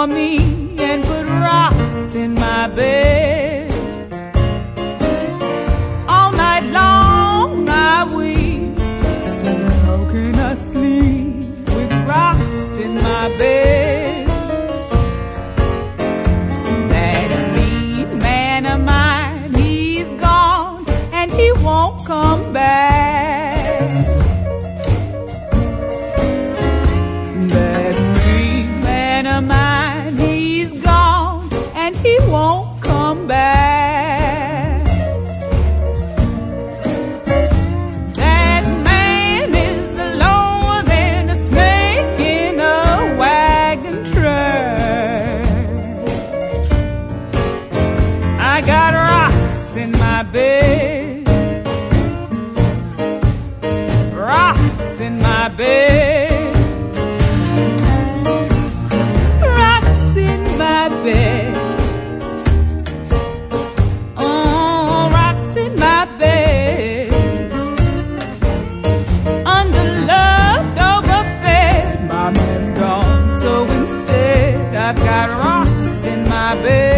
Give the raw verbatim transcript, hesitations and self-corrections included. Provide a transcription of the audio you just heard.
for me and put rocks in my bed. All night long I weep, so how can I sleep with rocks in my bed? That mean man of mine, he's gone and he won't come back. That mean man of mine, he's gone and he won't come back. That man is lower than a snake in a wagon track. I got rocks in my bed, rocks in my bed, rocks in my bed, oh, rocks in my bed. Underloved, overfed, my man's gone, so instead I've got rocks in my bed.